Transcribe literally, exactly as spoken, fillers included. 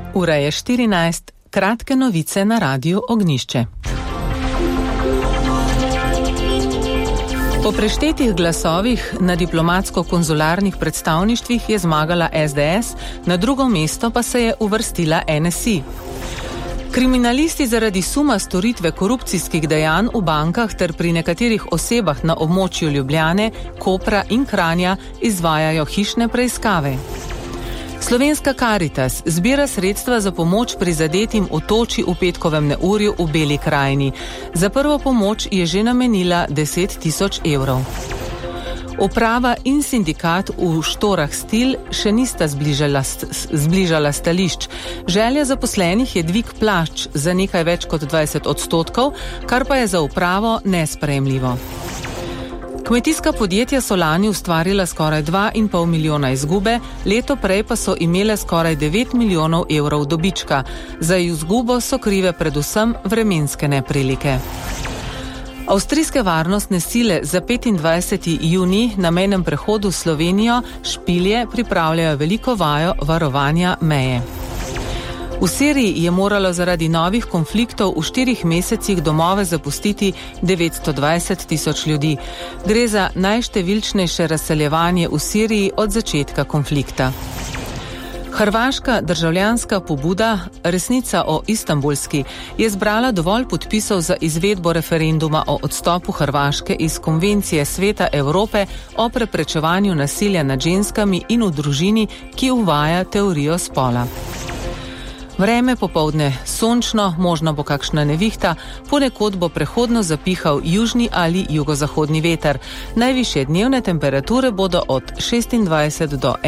Ura je štirinajst, kratke novice na Radiu Ognjišče. Po preštetih glasovih na diplomatsko-konzularnih predstavništvih je zmagala es de es, na drugo mesto pa se je uvrstila en es i. Kriminalisti zaradi suma storitve korupcijskih dejanj v bankah ter pri nekaterih osebah na območju Ljubljane, Kopra in Kranja izvajajo hišne preiskave. Slovenska Karitas zbira sredstva za pomoč prizadetim v toči v petkovem neurju v Beli krajini. Za prvo pomoč je že namenila deset tisoč evrov. Uprava in sindikat v Štorah Stil še nista zbližala, zbližala stališč. Želja zaposlenih je dvig plač za nekaj več kot dvajset odstotkov, kar pa je za upravo nesprejemljivo. Kmetijska podjetja so lani ustvarila skoraj dva in pol milijona izgube, leto prej pa so imele skoraj devet milijonov evrov dobička. Za izgubo so krive predvsem vremenske neprilike. Avstrijske varnostne sile za petindvajseti junij na mejnem prehodu s Slovenijo Špilje pripravljajo veliko vajo varovanja meje. V Siriji je moralo zaradi novih konfliktov v štirih mesecih domove zapustiti devetsto dvajset tisoč ljudi. Gre za najštevilčnejše razseljevanje v Siriji od začetka konflikta. Hrvaška državljanska pobuda Resnica o Istanbulski je zbrala dovolj podpisov za izvedbo referenduma o odstopu Hrvaške iz Konvencije Sveta Evrope o preprečevanju nasilja nad ženskami in v družini, ki uvaja teorijo spola. Vreme popoldne sončno, možno bo kakšna nevihta, ponekod bo prehodno zapihal južni ali jugozahodni veter. Najvišje dnevne temperature bodo od šestindvajset do